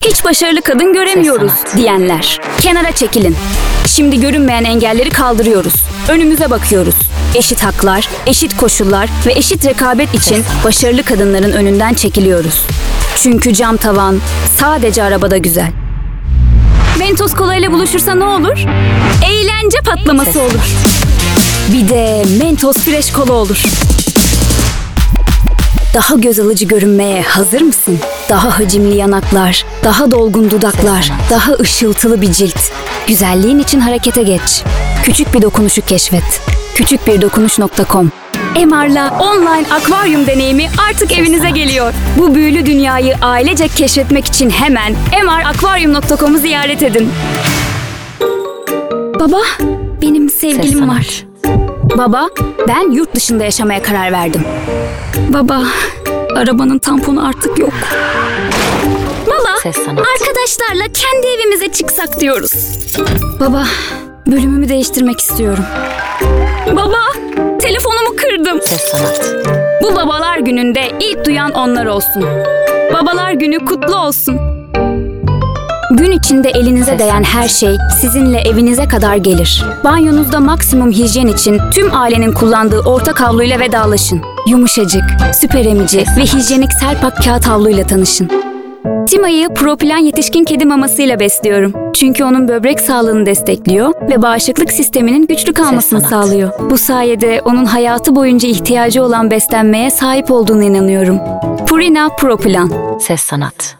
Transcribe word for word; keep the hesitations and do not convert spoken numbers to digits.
Hiç başarılı kadın göremiyoruz diyenler. Kenara çekilin. Şimdi görünmeyen engelleri kaldırıyoruz. Önümüze bakıyoruz. Eşit haklar, eşit koşullar ve eşit rekabet için başarılı kadınların önünden çekiliyoruz. Çünkü cam tavan sadece arabada güzel. Mentos kola ile buluşursa ne olur? Eğlence patlaması olur. Bir de Mentos fresh kola olur. Daha göz alıcı görünmeye hazır mısın? Daha hacimli yanaklar, daha dolgun dudaklar, daha ışıltılı bir cilt. Güzelliğin için harekete geç. Küçük bir dokunuşu keşfet. küçük bir dokunuş nokta com. M R'la online akvaryum deneyimi artık evinize geliyor. Bu büyülü dünyayı ailecek keşfetmek için hemen m r akvaryum nokta com'u ziyaret edin. Baba, benim sevgilim var. Baba, ben yurt dışında yaşamaya karar verdim. Baba, arabanın tamponu artık yok. Baba, arkadaşlarla kendi evimize çıksak diyoruz. Baba, bölümümü değiştirmek istiyorum. Baba, telefonumu kırdım. Ses sanat. Bu babalar gününde ilk duyan onlar olsun. Babalar günü kutlu olsun. Gün içinde elinize değen her şey sizinle evinize kadar gelir. Banyonuzda maksimum hijyen için tüm ailenin kullandığı ortak havluyla vedalaşın. Yumuşacık, süper emici ve hijyenik Selpak kağıt havluyla tanışın. Tima'yı Propilen yetişkin kedi mamasıyla besliyorum. Çünkü onun böbrek sağlığını destekliyor ve bağışıklık sisteminin güçlü kalmasını sağlıyor. Bu sayede onun hayatı boyunca ihtiyacı olan beslenmeye sahip olduğuna inanıyorum. Purina Propilen. Ses sanat.